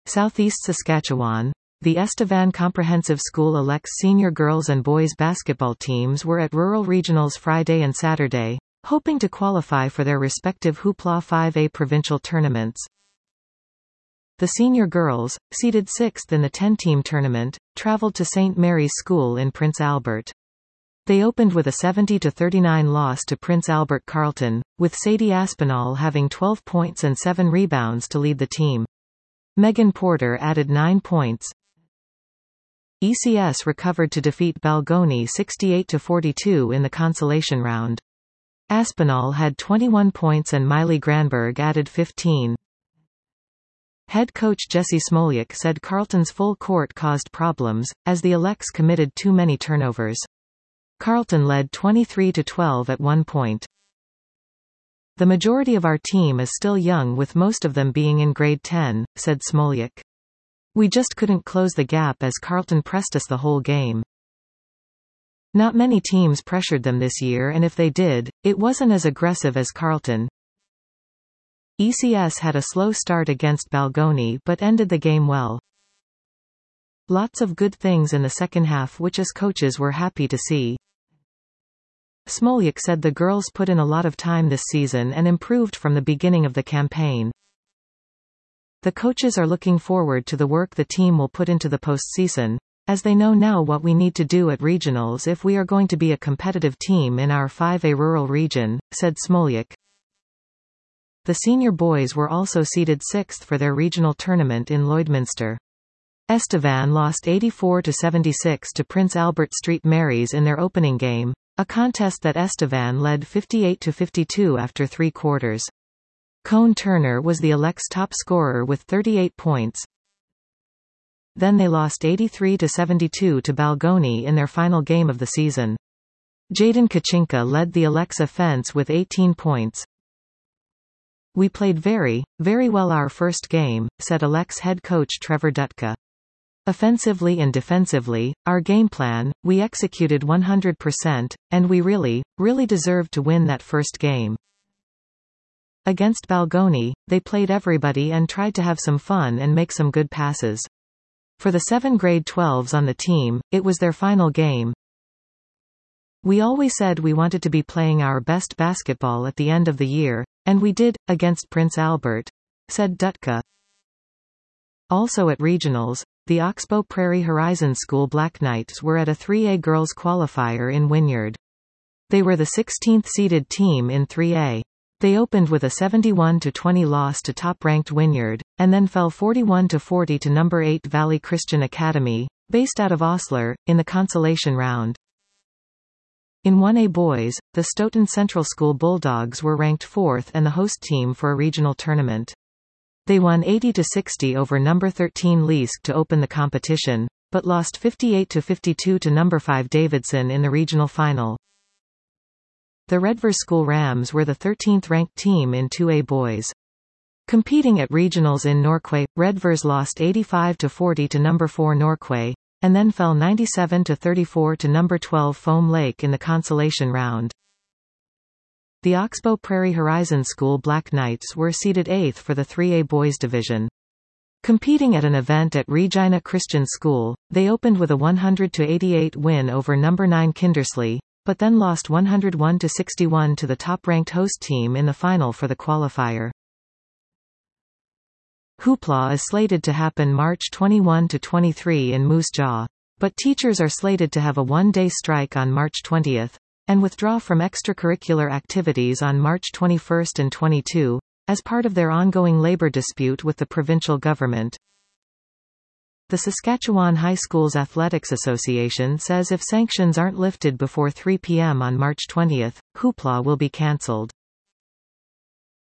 Southeast Saskatchewan. The Estevan Comprehensive School Elects senior girls and boys basketball teams were at rural regionals Friday and Saturday, hoping to qualify for their respective Hoopla 5A provincial tournaments. The senior girls, seeded 6th in the 10-team tournament, traveled to St. Mary's School in Prince Albert. They opened with a 70-39 loss to Prince Albert Carleton, with Sadie Aspinall having 12 points and 7 rebounds to lead the team. Megan Porter added 9 points. ECS recovered to defeat Balgonie 68-42 in the consolation round. Aspinall had 21 points and Miley Granberg added 15. Head coach Jesse Smoljak said Carleton's full court caused problems, as the Elects committed too many turnovers. Carleton led 23-12 at one point. The majority of our team is still young, with most of them being in grade 10, said Smoljak. We just couldn't close the gap as Carleton pressed us the whole game. Not many teams pressured them this year, and if they did, it wasn't as aggressive as Carleton. ECS had a slow start against Balgonie but ended the game well. Lots of good things in the second half which us coaches were happy to see. Smoljak said the girls put in a lot of time this season and improved from the beginning of the campaign. The coaches are looking forward to the work the team will put into the postseason, as they know now what we need to do at regionals if we are going to be a competitive team in our 5A rural region, said Smoljak. The senior boys were also seeded 6th for their regional tournament in Lloydminster. Estevan lost 84-76 to Prince Albert St. Mary's in their opening game, a contest that Estevan led 58-52 after 3 quarters. Cone Turner was the Elects' top scorer with 38 points. Then they lost 83-72 to Balgonie in their final game of the season. Jaden Kachinka led the Elects' offense with 18 points. We played very, very well our first game, said Elects head coach Trevor Dutka. Offensively and defensively, our game plan, we executed 100%, and we really, really deserved to win that first game. Against Balgonie, they played everybody and tried to have some fun and make some good passes. For the 7 grade 12s on the team, it was their final game. We always said we wanted to be playing our best basketball at the end of the year, and we did, against Prince Albert, said Dutka. Also at regionals, the Oxbow Prairie Horizon School Black Knights were at a 3A girls qualifier in Wynyard. They were the 16th seeded team in 3A. They opened with a 71-20 loss to top-ranked Wynyard, and then fell 41-40 to number 8 Valley Christian Academy, based out of Osler, in the consolation round. In 1A boys, the Stoughton Central School Bulldogs were ranked 4th and the host team for a regional tournament. They won 80-60 over number 13 Leask to open the competition, but lost 58-52 to number 5 Davidson in the regional final. The Redvers School Rams were the 13th ranked team in 2A boys. Competing at regionals in Norquay, Redvers lost 85-40 to number 4 Norquay, and then fell 97-34 to number 12 Foam Lake in the consolation round. The Oxbow Prairie Horizon School Black Knights were seeded 8th for the 3A boys division. Competing at an event at Regina Christian School, they opened with a 100-88 win over number 9 Kindersley, but then lost 101-61 to the top-ranked host team in the final for the qualifier. Hoopla is slated to happen March 21-23 in Moose Jaw, but teachers are slated to have a one-day strike on March 20, and withdraw from extracurricular activities on March 21 and 22, as part of their ongoing labor dispute with the provincial government. The Saskatchewan High Schools Athletics Association says if sanctions aren't lifted before 3 p.m. on March 20, Hoopla will be cancelled.